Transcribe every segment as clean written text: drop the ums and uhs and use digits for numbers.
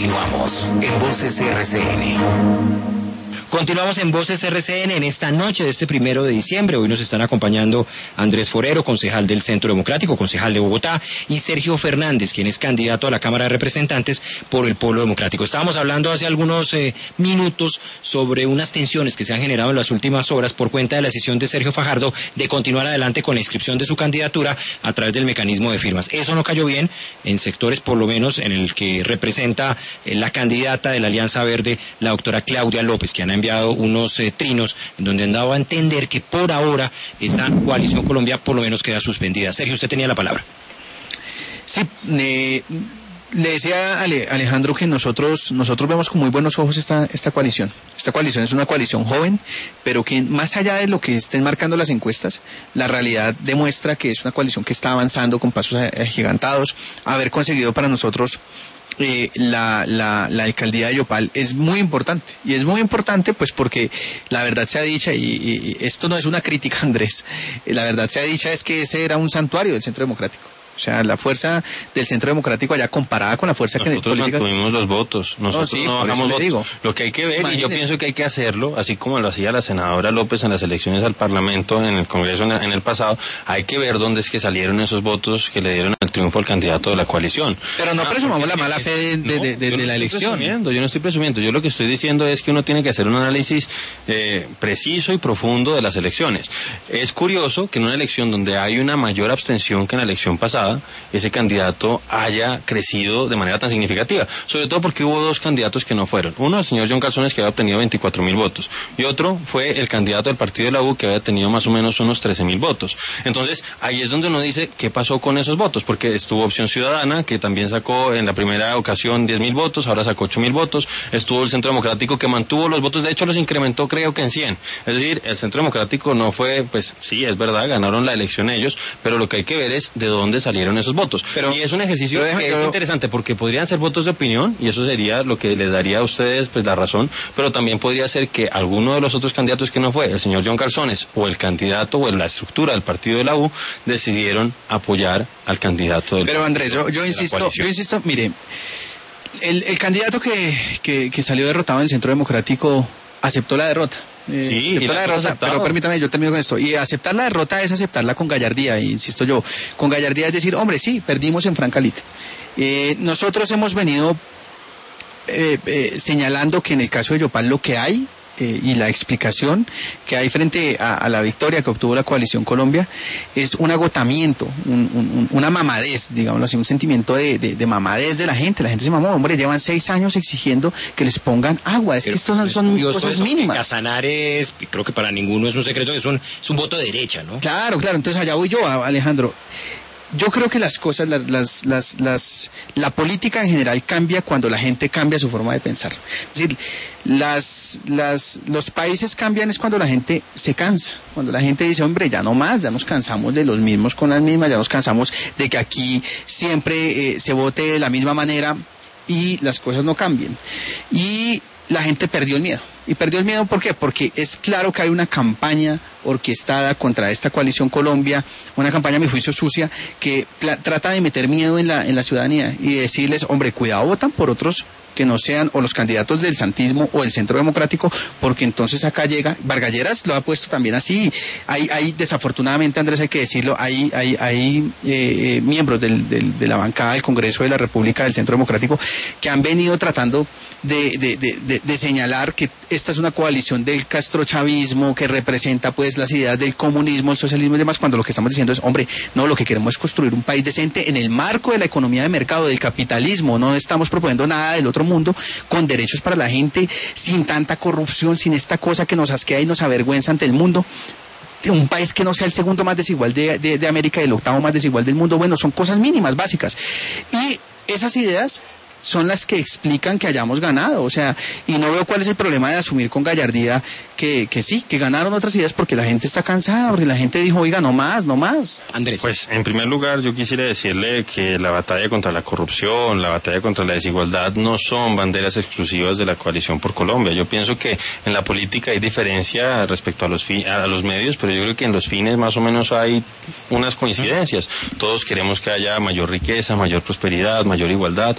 Continuamos en Voces RCN. Continuamos en Voces RCN en esta noche de este 1 de diciembre. Hoy nos están acompañando Andrés Forero, concejal del Centro Democrático, concejal de Bogotá, y Sergio Fernández, quien es candidato a la Cámara de Representantes por el Polo Democrático. Estábamos hablando hace algunos minutos sobre unas tensiones que se han generado en las últimas horas por cuenta de la decisión de Sergio Fajardo de continuar adelante con la inscripción de su candidatura a través del mecanismo de firmas. Eso no cayó bien en sectores, por lo menos en el que representa la candidata de la Alianza Verde, la doctora Claudia López, que han enviado unos trinos en donde han dado a entender que por ahora esta coalición Colombia por lo menos queda suspendida. Sergio, usted tenía la palabra. Sí, le decía a Alejandro que nosotros vemos con muy buenos ojos esta coalición. Esta coalición es una coalición joven, pero que más allá de lo que estén marcando las encuestas, la realidad demuestra que es una coalición que está avanzando con pasos agigantados. Haber conseguido para nosotros la alcaldía de Yopal es muy importante, y es muy importante pues porque la verdad sea dicha, y esto no es una crítica, Andrés, la verdad sea dicha es que ese era un santuario del Centro Democrático. O sea, la fuerza del Centro Democrático allá comparada con la fuerza que nosotros mantuvimos los votos, nosotros no bajamos votos. Digo. Lo que hay que ver, y yo pienso que hay que hacerlo, así como lo hacía la senadora López en las elecciones al Parlamento, en el Congreso en el pasado, hay que ver dónde es que salieron esos votos que le dieron el triunfo al candidato de la coalición. Pero no presumamos la mala fe de la elección. Yo no estoy presumiendo, yo lo que estoy diciendo es que uno tiene que hacer un análisis preciso y profundo de las elecciones. Es curioso que en una elección donde hay una mayor abstención que en la elección pasada, ese candidato haya crecido de manera tan significativa, sobre todo porque hubo dos candidatos que no fueron. Uno, el señor John Calzones, que había obtenido 24.000 votos, y otro fue el candidato del partido de la U, que había tenido más o menos unos 13.000 votos. Entonces, ahí es donde uno dice, ¿qué pasó con esos votos? Porque estuvo Opción Ciudadana, que también sacó en la primera ocasión 10.000 votos, ahora sacó 8.000 votos, estuvo el Centro Democrático, que mantuvo los votos, de hecho los incrementó creo que en 100. Es decir, el Centro Democrático no fue, pues sí, es verdad, ganaron la elección ellos, pero lo que hay que ver es de dónde salieron esos votos. Y es un ejercicio que es interesante porque podrían ser votos de opinión, y eso sería lo que les daría a ustedes pues la razón, pero también podría ser que alguno de los otros candidatos que no fue el señor John Calzones o el candidato o la estructura del partido de la U decidieron apoyar al candidato del Pero Andrés, yo insisto, mire, el candidato que salió derrotado en el Centro Democrático aceptó la derrota. Sí, la derrota, pero permítame, yo termino con esto. Y aceptar la derrota es aceptarla con gallardía, insisto yo. Con gallardía es decir, hombre, sí, perdimos en franca lid. Nosotros hemos venido señalando que en el caso de Yopal lo que hay y la explicación que hay frente a la victoria que obtuvo la Coalición Colombia es un agotamiento, una mamadez, digámoslo así, un sentimiento de mamadez de la gente. La gente se mamó, hombre, llevan 6 años exigiendo que les pongan agua, es que estos son cosas mínimas. Casanar es, creo que para ninguno es un secreto, es un voto de derecha, ¿no? Claro, entonces allá voy yo, Alejandro. Yo creo que las cosas, la política en general cambia cuando la gente cambia su forma de pensar. Es decir, los países cambian es cuando la gente se cansa, cuando la gente dice, hombre, ya no más, ya nos cansamos de los mismos con las mismas, ya nos cansamos de que aquí siempre se vote de la misma manera y las cosas no cambien. Y la gente perdió el miedo. Y perdió el miedo, ¿por qué? Porque es claro que hay una campaña orquestada contra esta coalición Colombia, una campaña a mi juicio sucia, que trata de meter miedo en la ciudadanía y decirles, hombre, cuidado, votan por otros que no sean o los candidatos del santismo o del Centro Democrático, porque entonces acá llega, Vargas Lleras lo ha puesto también así, hay desafortunadamente, Andrés, hay que decirlo, hay miembros de la bancada del Congreso de la República del Centro Democrático que han venido tratando de señalar que esta es una coalición del castrochavismo que representa pues las ideas del comunismo, el socialismo y demás, cuando lo que estamos diciendo es, hombre, no, lo que queremos es construir un país decente en el marco de la economía de mercado, del capitalismo, no estamos proponiendo nada del otro mundo, con derechos para la gente, sin tanta corrupción, sin esta cosa que nos asquea y nos avergüenza ante el mundo. Un país que no sea el segundo más desigual de América y el octavo más desigual del mundo. Bueno, son cosas mínimas, básicas. Y esas ideas son las que explican que hayamos ganado, o sea, y no veo cuál es el problema de asumir con gallardía que sí, que ganaron otras ideas porque la gente está cansada, porque la gente dijo, oiga, no más. Andrés. Pues, en primer lugar, yo quisiera decirle que la batalla contra la corrupción, la batalla contra la desigualdad no son banderas exclusivas de la Coalición por Colombia. Yo pienso que en la política hay diferencia respecto a los medios, pero yo creo que en los fines más o menos hay unas coincidencias. Todos queremos que haya mayor riqueza, mayor prosperidad, mayor igualdad, todos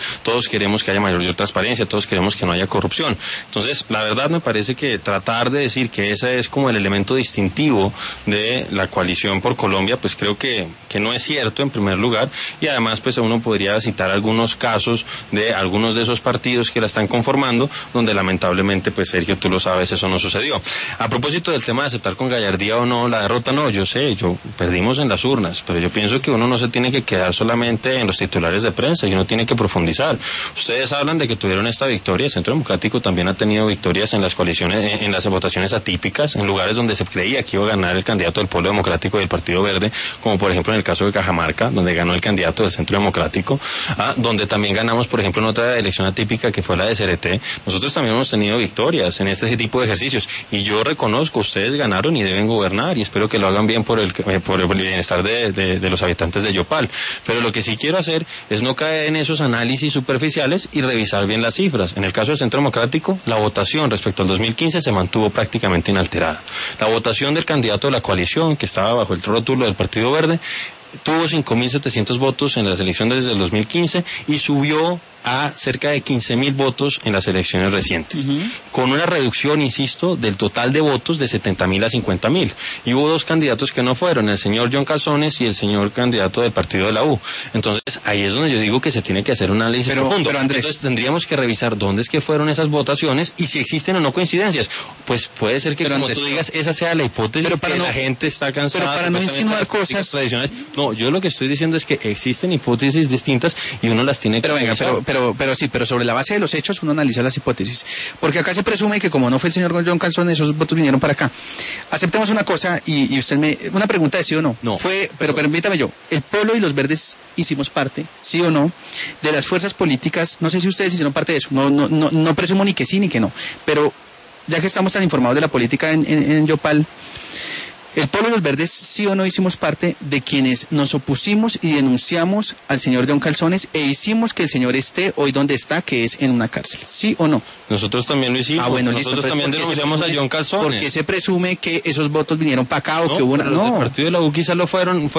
queremos que haya mayor transparencia, todos queremos que no haya corrupción. Entonces, la verdad me parece que tratar de decir que ese es como el elemento distintivo de la coalición por Colombia, pues creo que no es cierto en primer lugar, y además pues uno podría citar algunos casos de algunos de esos partidos que la están conformando, donde lamentablemente, pues Sergio, tú lo sabes, eso no sucedió. A propósito del tema de aceptar con gallardía o no la derrota, no, yo sé, perdimos en las urnas, pero yo pienso que uno no se tiene que quedar solamente en los titulares de prensa, y uno tiene que profundizar. Ustedes hablan de que tuvieron esta victoria, el Centro Democrático también ha tenido victorias en las coaliciones, en las votaciones atípicas, en lugares donde se creía que iba a ganar el candidato del Pueblo Democrático y del Partido Verde, como por ejemplo en el caso de Cajamarca, donde ganó el candidato del Centro Democrático, donde también ganamos, por ejemplo, en otra elección atípica que fue la de CRT. Nosotros también hemos tenido victorias en este tipo de ejercicios, y yo reconozco, ustedes ganaron y deben gobernar, y espero que lo hagan bien por el bienestar de los habitantes de Yopal. Pero lo que sí quiero hacer es no caer en esos análisis superficiales y revisar bien las cifras. En el caso del Centro Democrático, la votación respecto al 2015 se mantuvo prácticamente inalterada. La votación del candidato de la coalición, que estaba bajo el rótulo del Partido Verde, tuvo 5.700 votos en las elecciones del 2015 y subió a cerca de 15.000 votos en las elecciones recientes, con una reducción, insisto, del total de votos de 70.000 a 50.000. Y hubo dos candidatos que no fueron, el señor John Calzones y el señor candidato del partido de la U. Entonces, ahí es donde yo digo que se tiene que hacer un análisis profundo. Pero Andrés, entonces, tendríamos que revisar dónde es que fueron esas votaciones y si existen o no coincidencias. Pues puede ser que, como Andrés, tú digas, esa sea la hipótesis, pero que la gente está cansada. Pero para no insinuar cosas tradicionales. No, yo lo que estoy diciendo es que existen hipótesis distintas y uno las tiene que revisar. Pero sobre la base de los hechos uno analiza las hipótesis. Porque acá se presume que como no fue el señor John Calzón, esos votos vinieron para acá. Aceptemos una cosa y usted una pregunta de sí o no. No. Pero permítame yo, el Polo y los Verdes hicimos parte, sí o no, de las fuerzas políticas, no sé si ustedes hicieron parte de eso, no presumo ni que sí ni que no, pero ya que estamos tan informados de la política en Yopal, el Polo y los Verdes, sí o no, hicimos parte de quienes nos opusimos y denunciamos al señor John Calzones e hicimos que el señor esté hoy donde está, que es en una cárcel. ¿Sí o no? Nosotros también lo hicimos. Bueno, nosotros también denunciamos a John Calzones. ¿Por qué se presume que esos votos vinieron para acá o que hubo una...? No, el partido de la U quizás lo fueron.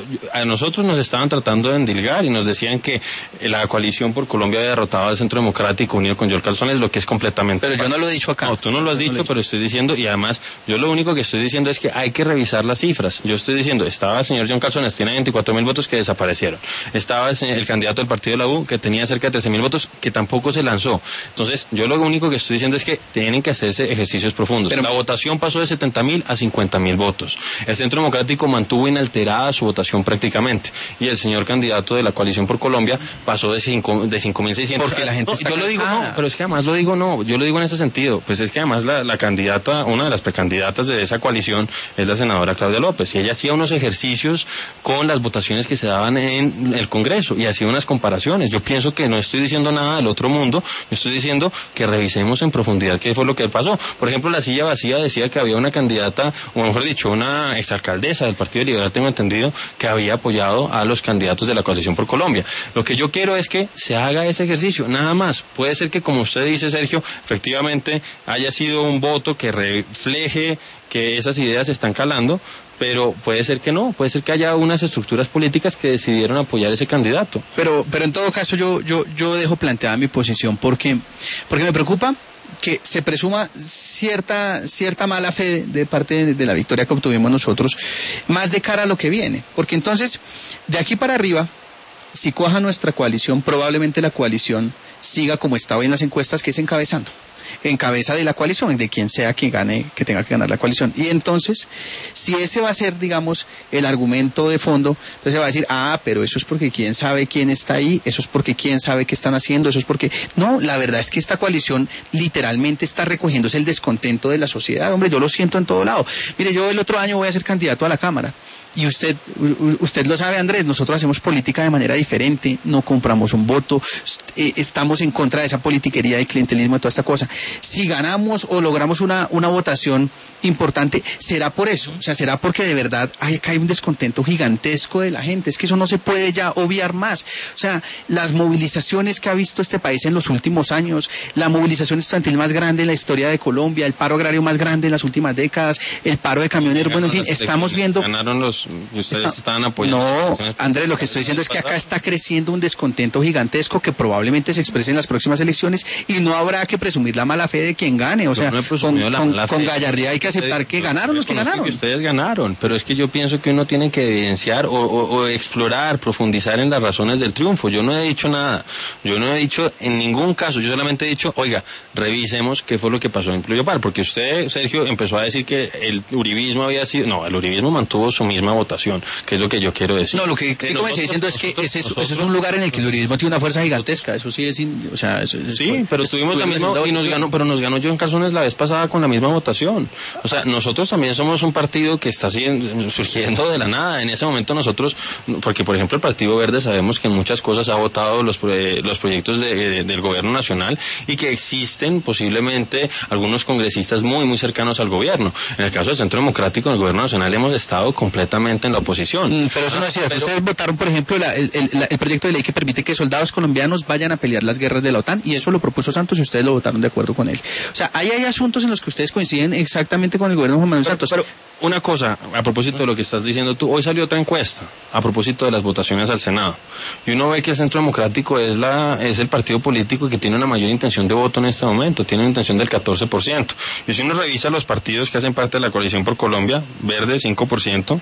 A nosotros nos estaban tratando de endilgar y nos decían que la coalición por Colombia había derrotado al Centro Democrático unido con John Calzones, lo que es completamente... Pero yo no lo he dicho acá. No, tú no lo has dicho, pero estoy diciendo, y además, yo lo único que estoy diciendo es que hay que revisar las cifras. Yo estoy diciendo, estaba el señor John Calzones, tiene 24.000 votos que desaparecieron. Estaba el candidato del partido de la U, que tenía cerca de 13.000 votos, que tampoco se lanzó. Entonces, yo lo único que estoy diciendo es que tienen que hacerse ejercicios profundos. Pero la votación pasó de 70.000 a 50.000 votos. El Centro Democrático mantuvo inalterada su votación prácticamente. Y el señor candidato de la Coalición por Colombia pasó de 5.600. Porque la gente está yo lo digo no, pero es que además lo digo no. Yo lo digo en ese sentido. Pues es que además la candidata, una de las precandidatas de esa coalición es la senadora Claudia López. Y ella hacía unos ejercicios con las votaciones que se daban en el Congreso y hacía unas comparaciones. Yo pienso que no estoy diciendo nada del otro mundo. Yo estoy diciendo que revisemos en profundidad qué fue lo que pasó. Por ejemplo, la silla vacía decía que había una candidata, o mejor dicho, una exalcaldesa del Partido Liberal, tengo entendido, que había apoyado a los candidatos de la Coalición por Colombia. Lo que yo quiero es que se haga ese ejercicio, nada más. Puede ser que, como usted dice, Sergio, efectivamente haya sido un voto que refleje que esas ideas se están calando, pero puede ser que no, puede ser que haya unas estructuras políticas que decidieron apoyar ese candidato. Pero en todo caso yo dejo planteada mi posición porque me preocupa que se presuma cierta mala fe de parte de la victoria que obtuvimos nosotros, más de cara a lo que viene. Porque entonces, de aquí para arriba, si cuaja nuestra coalición, probablemente la coalición siga como está hoy en las encuestas, que es encabezando. En cabeza de la coalición, de quien sea quien gane, que tenga que ganar la coalición. Y entonces, si ese va a ser, digamos, el argumento de fondo, entonces se va a decir, pero eso es porque quién sabe quién está ahí, eso es porque quién sabe qué están haciendo, eso es porque... No, la verdad es que esta coalición literalmente está recogiéndose el descontento de la sociedad. Hombre, yo lo siento en todo lado. Mire, yo el otro año voy a ser candidato a la Cámara. Y usted lo sabe, Andrés, nosotros hacemos política de manera diferente, no compramos un voto, estamos en contra de esa politiquería de clientelismo y toda esta cosa. Si ganamos o logramos una votación importante, será por eso, o sea, será porque de verdad hay un descontento gigantesco de la gente, es que eso no se puede ya obviar más. O sea, las movilizaciones que ha visto este país en los últimos años, la movilización estudiantil más grande en la historia de Colombia, el paro agrario más grande en las últimas décadas, el paro de camioneros, bueno, en fin, estamos viendo... Ganaron los que ustedes estaban apoyando. No, Andrés, lo que estoy diciendo es que acá está creciendo un descontento gigantesco que probablemente se exprese en las próximas elecciones y no habrá que presumir la mala fe de quien gane. O sea, con gallardía hay que aceptar que ganaron los que ganaron. Que ustedes ganaron, pero es que yo pienso que uno tiene que evidenciar o explorar, profundizar en las razones del triunfo. Yo no he dicho nada, yo no he dicho en ningún caso, yo solamente he dicho, oiga, revisemos qué fue lo que pasó en Ployopar, porque usted, Sergio, empezó a decir que el uribismo había sido, no, el uribismo mantuvo su misma votación, que es lo que yo quiero decir. No, lo que sí comencé diciendo es que ese es un lugar en el que el uribismo tiene una fuerza gigantesca, eso sí es, o sea, sí, pero tuvimos la misma y nos ganó John Calzones la vez pasada con la misma votación. O sea, nosotros también somos un partido que está surgiendo de la nada. En ese momento nosotros, porque por ejemplo el Partido Verde sabemos que en muchas cosas ha votado los proyectos del gobierno nacional y que existen posiblemente algunos congresistas muy cercanos al gobierno. En el caso del Centro Democrático, en el gobierno nacional hemos estado completamente en la oposición. Pero eso no es cierto. Ustedes votaron, por ejemplo, el proyecto de ley que permite que soldados colombianos vayan a pelear las guerras de la OTAN, y eso lo propuso Santos y ustedes lo votaron de acuerdo con él. O sea, ahí hay asuntos en los que ustedes coinciden exactamente con el gobierno de Juan Manuel Santos. Pero una cosa, a propósito de lo que estás diciendo tú, hoy salió otra encuesta a propósito de las votaciones al Senado, y uno ve que el Centro Democrático es el partido político que tiene una mayor intención de voto en este momento, tiene una intención del 14%, y si uno revisa los partidos que hacen parte de la Coalición por Colombia, Verde 5%,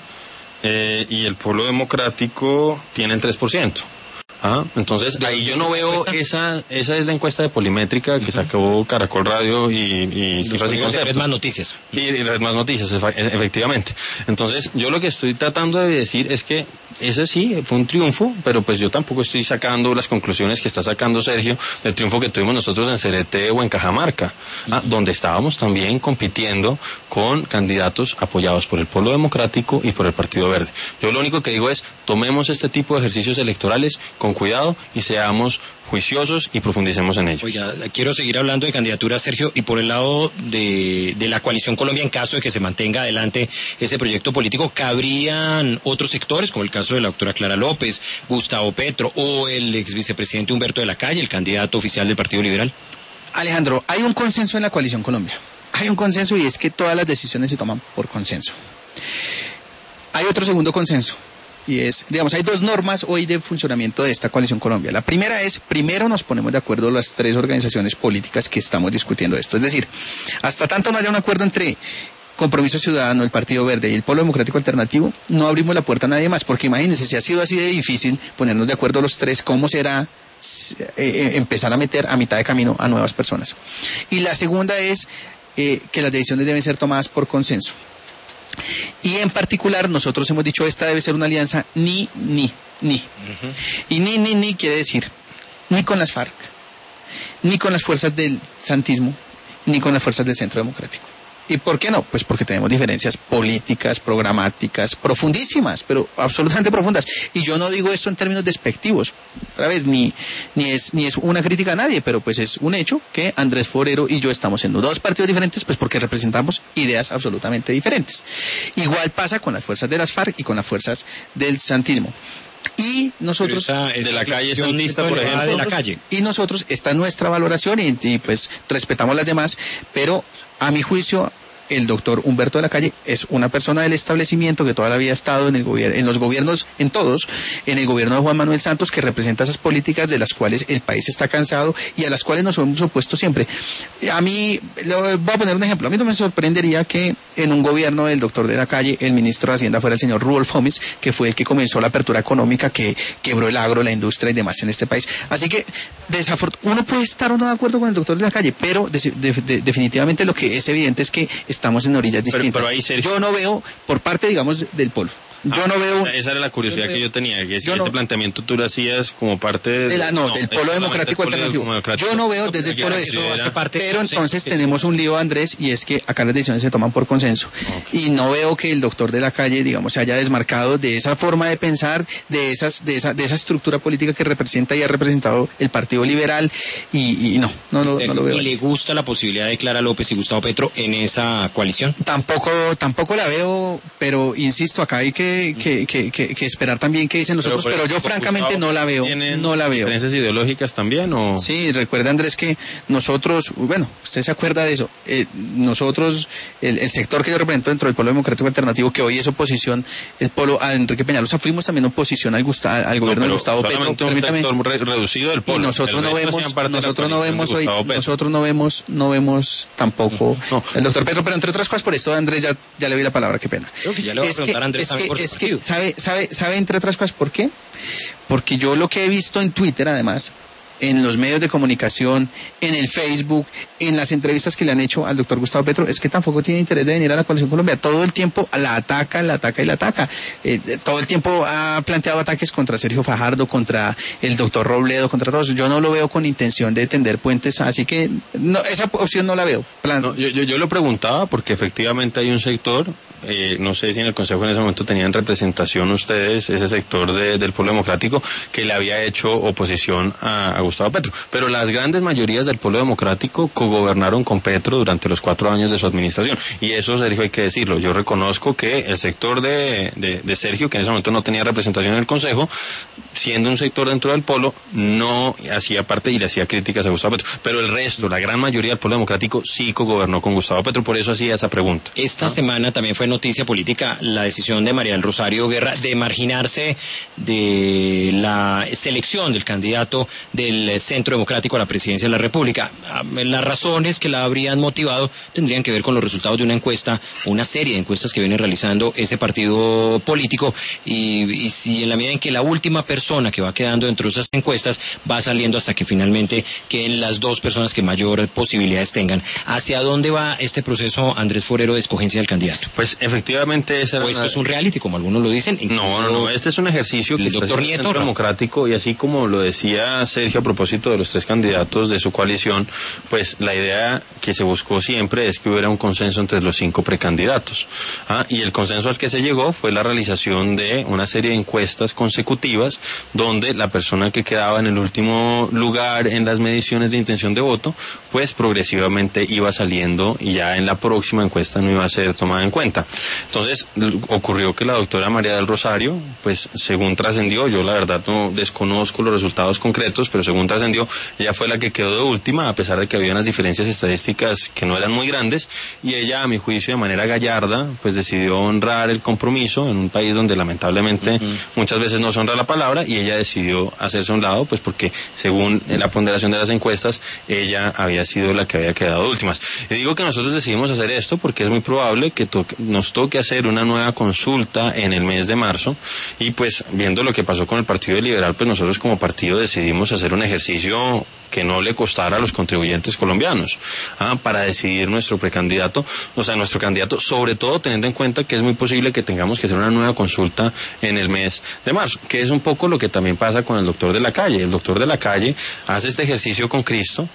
y el Polo Democrático tiene el 3%. Entonces ahí yo no veo esa es la encuesta de Polimétrica que sacó Caracol Radio y Cifras y Conceptos. Red Más Noticias. Y Red Más Noticias, efectivamente. Entonces yo lo que estoy tratando de decir es que ese sí fue un triunfo, pero pues yo tampoco estoy sacando las conclusiones que está sacando Sergio del triunfo que tuvimos nosotros en Cereté o en Cajamarca, donde estábamos también compitiendo con candidatos apoyados por el Polo Democrático y por el Partido Verde. Yo lo único que digo es, tomemos este tipo de ejercicios electorales con cuidado y seamos juiciosos y profundicemos en ello. Oiga, quiero seguir hablando de candidaturas, Sergio, y por el lado de la Coalición Colombia, en caso de que se mantenga adelante ese proyecto político, ¿cabrían otros sectores, como el caso de la doctora Clara López, Gustavo Petro o el ex vicepresidente Humberto de la Calle, el candidato oficial del Partido Liberal? Alejandro, hay un consenso en la Coalición Colombia. Hay un consenso, y es que todas las decisiones se toman por consenso. Hay otro segundo consenso. Y es, digamos, hay dos normas hoy de funcionamiento de esta Coalición Colombia. La primera es, primero nos ponemos de acuerdo las tres organizaciones políticas que estamos discutiendo esto. Es decir, hasta tanto no haya un acuerdo entre Compromiso Ciudadano, el Partido Verde y el Polo Democrático Alternativo, no abrimos la puerta a nadie más. Porque imagínense, si ha sido así de difícil ponernos de acuerdo los tres, ¿cómo será empezar a meter a mitad de camino a nuevas personas? Y la segunda es que las decisiones deben ser tomadas por consenso. Y en particular nosotros hemos dicho, esta debe ser una alianza ni. Y ni quiere decir ni con las FARC, ni con las fuerzas del santismo, ni con las fuerzas del Centro Democrático. ¿Y por qué no? Pues porque tenemos diferencias políticas, programáticas, profundísimas, pero absolutamente profundas. Y yo no digo esto en términos despectivos. Otra vez, ni es una crítica a nadie, pero pues es un hecho que Andrés Forero y yo estamos en dos partidos diferentes, pues porque representamos ideas absolutamente diferentes. Igual pasa con las fuerzas de las FARC y con las fuerzas del santismo. Y nosotros de la calle santista, por ejemplo, de la calle. Y nosotros, esta es nuestra valoración y pues respetamos las demás, pero a mi juicio el doctor Humberto de la Calle es una persona del establecimiento que toda la vida ha estado en los gobiernos, en todos, en el gobierno de Juan Manuel Santos, que representa esas políticas de las cuales el país está cansado y a las cuales nos hemos opuesto siempre. A mí, voy a poner un ejemplo, a mí no me sorprendería que en un gobierno del doctor de la Calle, el ministro de Hacienda fuera el señor Rudolf Homes, que fue el que comenzó la apertura económica que quebró el agro, la industria y demás en este país. Así que, uno puede estar o no de acuerdo con el doctor de la Calle, pero definitivamente lo que es evidente es que estamos en orillas distintas. Pero ahí, Sergio, yo no veo, por parte, digamos, del polo, yo no veo... Esa era la curiosidad que yo tenía, que si este planteamiento tú lo hacías como parte del Polo Democrático Alternativo. Yo no veo desde el polo esto, pero entonces tenemos un lío, Andrés, y es que acá las decisiones se toman por consenso. Okay. Y no veo que el doctor de la Calle, digamos, se haya desmarcado de esa forma de pensar, de esa estructura política que representa y ha representado el Partido Liberal, y no lo veo. ¿Y le gusta la posibilidad de Clara López y Gustavo Petro en esa coalición? Tampoco la veo, pero insisto, acá hay que que esperar también qué dicen los otros, pero yo francamente no la veo. No la veo. ¿Diferencias ideológicas también o...? Sí, recuerda Andrés que nosotros, bueno, usted se acuerda de eso, nosotros, el sector que yo represento dentro del Polo Democrático Alternativo, que hoy es oposición, el Polo a Enrique Peñalosa, fuimos también oposición al gobierno de Gustavo Petro. Permítame. Un sector reducido del Polo. Y nosotros no vemos tampoco el doctor Petro, pero entre otras cosas, por esto Andrés ya le vi la palabra, qué pena. Creo que ya le voy a preguntar a Andrés también por su partido. ¿Sabe entre otras cosas por qué? Porque yo lo que he visto en Twitter, además, en los medios de comunicación, en el Facebook, en las entrevistas que le han hecho al doctor Gustavo Petro, es que tampoco tiene interés de venir a la Coalición Colombia. Todo el tiempo la ataca. Todo el tiempo ha planteado ataques contra Sergio Fajardo, contra el doctor Robledo, contra todos. Yo no lo veo con intención de tender puentes, así que no, esa opción no la veo. No, yo lo preguntaba porque efectivamente hay un sector, no sé si en el Consejo en ese momento tenían representación ustedes, ese sector del Polo Democrático, que le había hecho oposición a Gustavo Petro. Pero las grandes mayorías del Polo Democrático cogobernaron con Petro durante los 4 años de su administración. Y eso, Sergio, hay que decirlo. Yo reconozco que el sector de Sergio, que en ese momento no tenía representación en el Consejo, siendo un sector dentro del Polo, no hacía parte y le hacía críticas a Gustavo Petro. Pero el resto, la gran mayoría del Polo Democrático, sí cogobernó con Gustavo Petro. Por eso hacía esa pregunta. Esta semana también fue noticia política la decisión de María del Rosario Guerra de marginarse de la selección del candidato del Centro Democrático a la presidencia de la República. Las razones que la habrían motivado tendrían que ver con los resultados de una encuesta, una serie de encuestas que viene realizando ese partido político, y si en la medida en que la última persona que va quedando dentro de esas encuestas va saliendo hasta que finalmente queden las 2 personas que mayor posibilidades tengan. ¿Hacia dónde va este proceso, Andrés Forero, de escogencia del candidato? Pues efectivamente esa esto es un reality, como algunos lo dicen. No, este es un ejercicio que está haciendo el Centro Democrático, y así como lo decía Sergio a propósito de los 3 candidatos de su coalición, pues la idea que se buscó siempre es que hubiera un consenso entre los 5 precandidatos. Y el consenso al que se llegó fue la realización de una serie de encuestas consecutivas donde la persona que quedaba en el último lugar en las mediciones de intención de voto, pues progresivamente iba saliendo y ya en la próxima encuesta no iba a ser tomada en cuenta. Entonces ocurrió que la doctora María del Rosario, pues según trascendió, yo la verdad no desconozco los resultados concretos, pero según trascendió, ella fue la que quedó de última, a pesar de que había unas diferencias estadísticas que no eran muy grandes, y ella, a mi juicio, de manera gallarda, pues decidió honrar el compromiso en un país donde lamentablemente muchas veces no se honra la palabra, y ella decidió hacerse a un lado, pues porque según la ponderación de las encuestas, ella había sido la que había quedado de últimas. Y digo que nosotros decidimos hacer esto porque es muy probable que nos toque hacer una nueva consulta en el mes de marzo, y pues viendo lo que pasó con el Partido Liberal, pues nosotros como partido decidimos hacer un ejercicio que no le costara a los contribuyentes colombianos, para decidir nuestro precandidato, o sea, nuestro candidato, sobre todo teniendo en cuenta que es muy posible que tengamos que hacer una nueva consulta en el mes de marzo, que es un poco lo que también pasa con el doctor de la calle. El doctor de la calle hace este ejercicio con Cristo,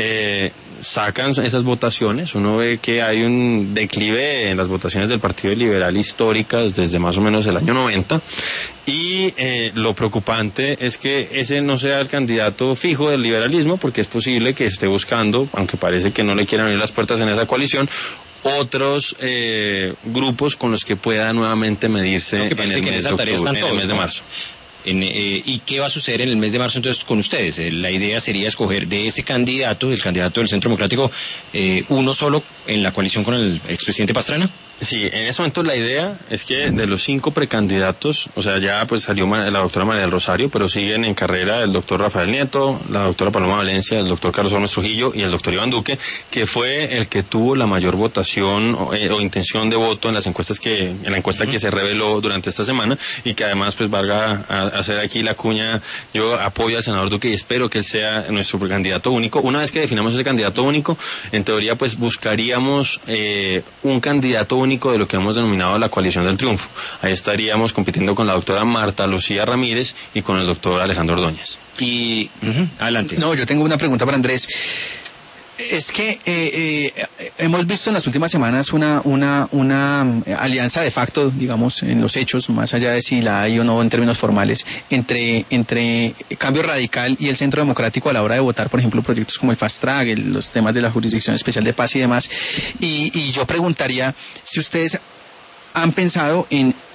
sacan esas votaciones, uno ve que hay un declive en las votaciones del Partido Liberal históricas desde más o menos el año 90, y lo preocupante es que ese no sea el candidato fijo del liberalismo, porque es posible que esté buscando, aunque parece que no le quieran abrir las puertas en esa coalición, otros grupos con los que pueda nuevamente medirse en el mes de octubre, en el mes de marzo. ¿Y qué va a suceder en el mes de marzo entonces con ustedes? La idea sería escoger de ese candidato, del candidato del Centro Democrático, uno solo en la coalición con el expresidente Pastrana. Sí, en ese momento la idea es que de los 5 precandidatos, o sea, ya pues salió la doctora María del Rosario, pero siguen en carrera el doctor Rafael Nieto, la doctora Paloma Valencia, el doctor Carlos Gómez Trujillo y el doctor Iván Duque, que fue el que tuvo la mayor votación o intención de voto en la encuesta que se reveló durante esta semana, y que además pues valga a hacer aquí la cuña, yo apoyo al senador Duque y espero que él sea nuestro candidato único. Una vez que definamos ese candidato único, en teoría pues buscaríamos un candidato único de lo que hemos denominado la coalición del triunfo. Ahí estaríamos compitiendo con la doctora Marta Lucía Ramírez y con el doctor Alejandro Ordóñez. Y adelante. No, yo tengo una pregunta para Andrés. Es que hemos visto en las últimas semanas una alianza de facto, digamos, en los hechos, más allá de si la hay o no en términos formales, entre Cambio Radical y el Centro Democrático a la hora de votar, por ejemplo, proyectos como el Fast Track, los temas de la Jurisdicción Especial de Paz y demás. Y yo preguntaría si ustedes han pensado en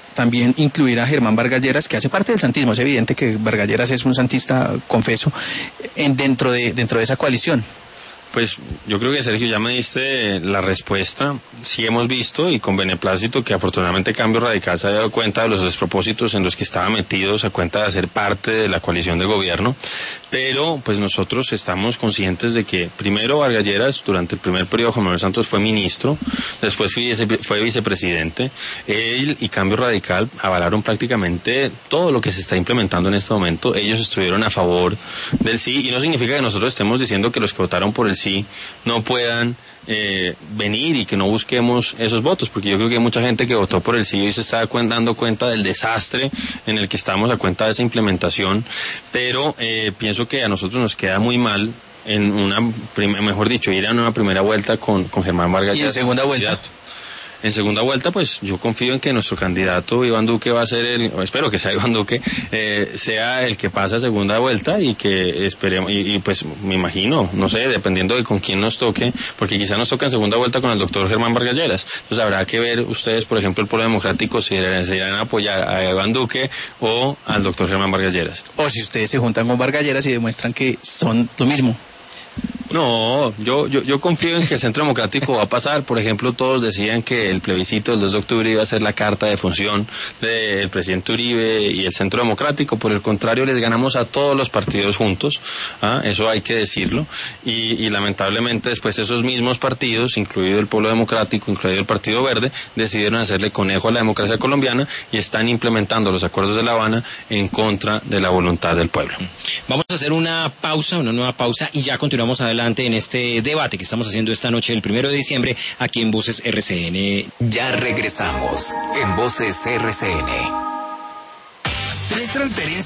también incluir a Germán Vargas Lleras, que hace parte del santismo. Es evidente que Vargas Lleras es un santista, confeso, dentro de esa coalición. Pues yo creo que, Sergio, ya me diste la respuesta. Sí hemos visto, y con beneplácito, que afortunadamente Cambio Radical se ha dado cuenta de los despropósitos en los que estaban metidos a cuenta de ser parte de la coalición de gobierno, pero pues nosotros estamos conscientes de que primero Vargas Lleras, durante el primer periodo Juan Manuel Santos fue ministro, después fue vicepresidente. Él y Cambio Radical avalaron prácticamente todo lo que se está implementando en este momento. Ellos estuvieron a favor del sí, y no significa que nosotros estemos diciendo que los que votaron por el sí no puedan venir y que no busquemos esos votos, porque yo creo que hay mucha gente que votó por el sí y se está dando cuenta del desastre en el que estamos a cuenta de esa implementación, pero pienso que a nosotros nos queda muy mal mejor dicho, ir a una primera vuelta con Germán Vargas. ¿Y en segunda vuelta? En segunda vuelta, pues yo confío en que nuestro candidato Iván Duque va a ser espero que sea Iván Duque, sea el que pase a segunda vuelta, y que esperemos, y pues me imagino, no sé, dependiendo de con quién nos toque, porque quizá nos toque en segunda vuelta con el doctor Germán Vargas Lleras. Entonces habrá que ver ustedes, por ejemplo, el Polo Democrático, si se irán a apoyar a Iván Duque o al doctor Germán Vargas Lleras. O si ustedes se juntan con Vargas Lleras y demuestran que son lo mismo. No, yo confío en que el Centro Democrático va a pasar. Por ejemplo, todos decían que el plebiscito del 2 de octubre iba a ser la carta de función del presidente Uribe y el Centro Democrático. Por el contrario, les ganamos a todos los partidos juntos, eso hay que decirlo, y lamentablemente después esos mismos partidos, incluido el Pueblo Democrático, incluido el Partido Verde, decidieron hacerle conejo a la democracia colombiana y están implementando los acuerdos de La Habana en contra de la voluntad del pueblo. Vamos a hacer una nueva pausa, y ya continuamos adelante en este debate que estamos haciendo esta noche, el 1 de diciembre, aquí en Voces RCN. Ya regresamos en Voces RCN. 3 transferencias